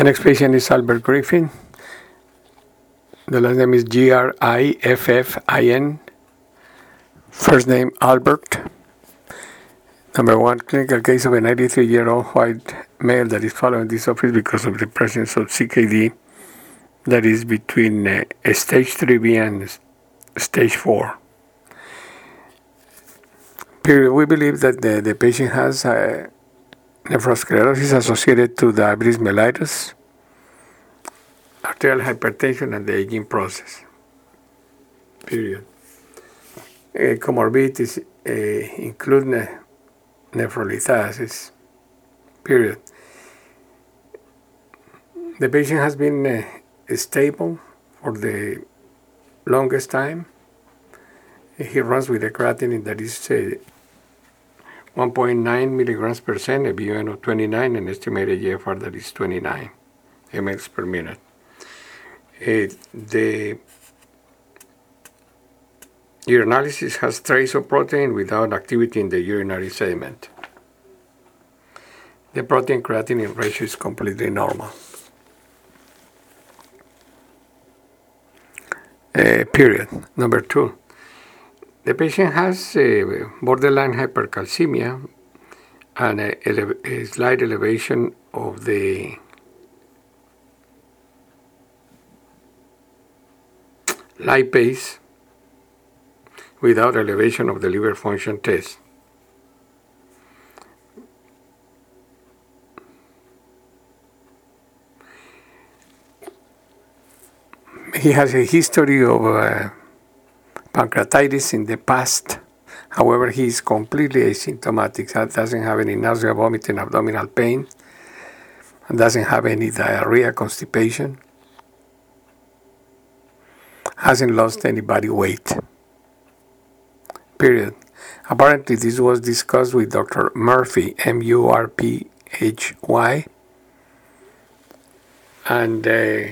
The next patient is Albert Griffin. The last name is Griffin. First name Albert. Number one, clinical case of a 93-year-old white male that is following this office because of the presence of CKD that is between stage 3B and stage 4. Period. We believe that the patient has nephrosclerosis associated to diabetes mellitus, arterial hypertension, and the aging process. Period. Comorbidities include nephrolithasis. Period. The patient has been stable for the longest time. He runs with a creatinine that is 1.9 milligrams per cent, a BUN of 29, and estimated GFR that is 29 mL per minute. The urinalysis has trace of protein without activity in the urinary sediment. The protein-creatinine ratio is completely normal. Period. Number 2. The patient has borderline hypercalcemia and a slight elevation of the lipase without elevation of the liver function test. He has a history of pancreatitis in the past. However, he is completely asymptomatic. He doesn't have any nausea, vomiting, abdominal pain, and doesn't have any diarrhea, constipation. Hasn't lost any body weight. Period. Apparently, this was discussed with Dr. Murphy, Murphy, and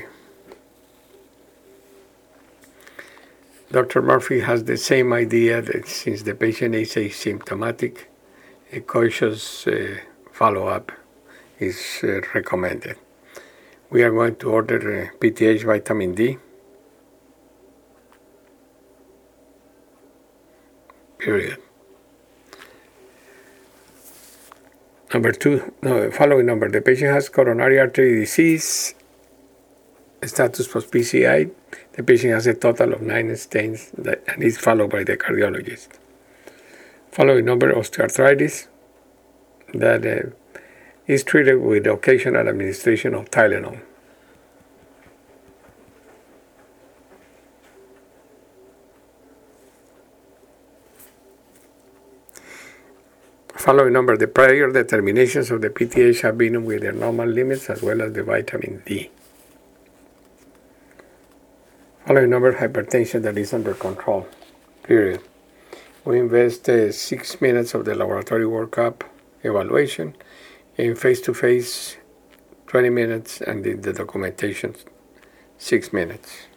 Dr. Murphy has the same idea that since the patient is asymptomatic, a cautious follow-up is recommended. We are going to order PTH vitamin D. Period. Following number. The patient has coronary artery disease, status post PCI. The patient has a total of 9 stents and is followed by the cardiologist. Following number, osteoarthritis that is treated with occasional administration of Tylenol. Following number, the prior determinations of the PTH have been with their normal limits as well as the vitamin D. Following number, hypertension that is under control. Period. We invest 6 minutes of the laboratory workup evaluation, in face-to-face 20 minutes, and in the documentation 6 minutes.